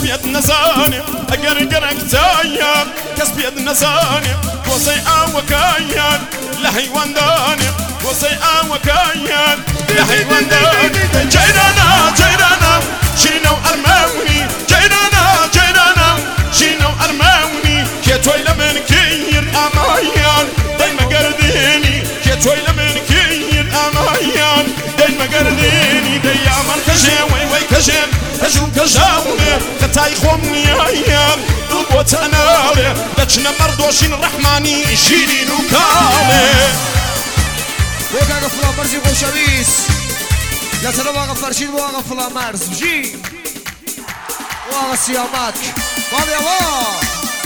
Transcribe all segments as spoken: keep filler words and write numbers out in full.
بيد نزاني اگر گرك تايان كس بيد نزاني وصي اوكايان لحيوان داني وصي اوكايان لحيوان داني جيرانا جيرانا شينو ارموني جيرانا جيرانا شينو ارموني كيتوي لمن كير امايان دايما قرديني كيتوي لمن كير امايان دايما قرديني دايما كشي وي وي كشي هجوم كجاوني خطاي خومني ايام دوبوت انالي دچنا مردوشين الرحماني شيري نوكالي وقع فلا مرزي خوشويس لا ترى واقع فرشين واقع فلا مرز بجي واقع سيامات واقع يا الله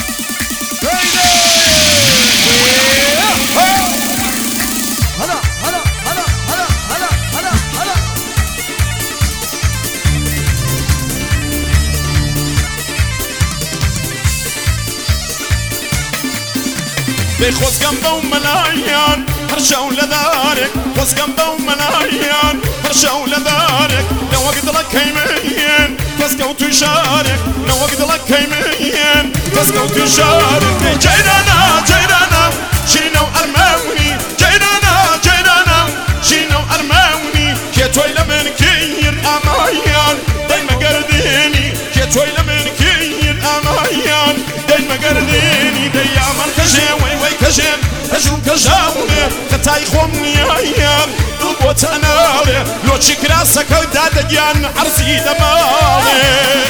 هلا هلا هلا هلا هلا هلا هلا بخوز جنبه وملايان هرشا ولدارك خوز جنبه وملايان هرشا ولدارك لو وقت لك هيمين فسكو تشارك لو وقت لك هيمين فسكو تشارك جيرانا جيرانا شينو ارموني جيرانا جيرانا شينو ارموني كيتوي لمن كير امايان دايما قرديني كيتوي لمن كير امايان دايما قرديني دايما كشي وي وي كشي هجوم كجاوني خطاي خومني ايام دوبوت انالي لو تشكراسك دادجان عرسي دمالي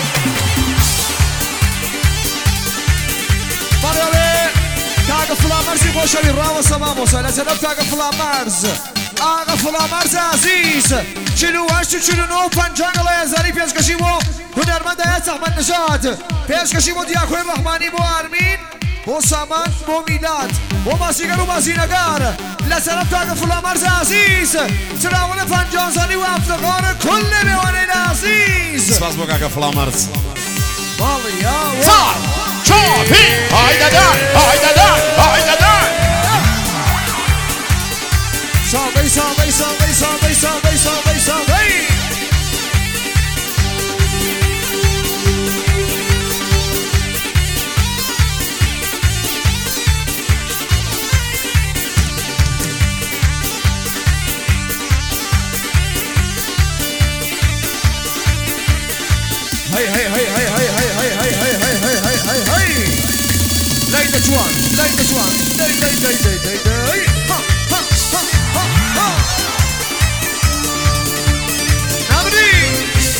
مرحبا كاغا فلا مرزي بوشوي راو سماموسا لازم كاغا فلا مرز آغا فلا مرز عزيز چلو هشت و چلو نو پنجانگ لایزاری پیشکشی و هنرمند هست احمد نژاد پیشکشی و دیاکوی رحمانی بو ارمین بو سامان بو میلاد بو بازیگر و بازینگر لسرم تاگ فلا مرز عزیز سراون پنجانزانی و افتخار کل میوانین عزیز سپاس بو کاغا فلا مرز بالی یا صار شوفي هايدا دار هايدا دار هايدا دار صابي صابي صابي صابي صابي صابي صابي هاي هاي هاي هاي هاي هاي هاي هاي هاي هاي هاي هاي هاي ليلى جوان ليلى جوان لي لي لي لي لي لي ها ها ها ها ها نامري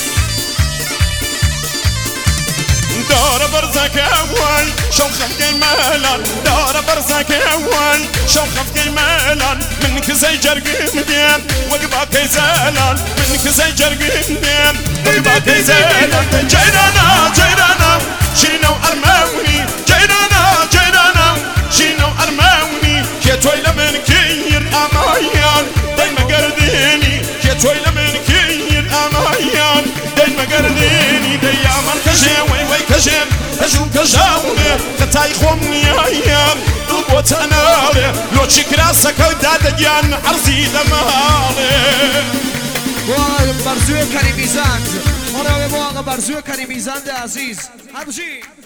دار برزك اول شو خفك الملل دار برزك اول شو خفك الملل منك زي جرق مدين وقباك يزلل منك زي جرق مدين وقباك يزلل جيرانا جيرانا شينو ارموني جيرانا جيرانا شينو ارموني كيتوي لمن كير امايان دايما قرديني كيتوي لمن كير امايان دايما قرديني دايما كشي وي وي كشي هجوم كجاوني خطاي خومني ايام دوبوت انالي لو تشكراسك دادجان عرسي دمالي واقع برزوی کریمیزند مرحبا واقع برزوی کریمیزند عزیز همچین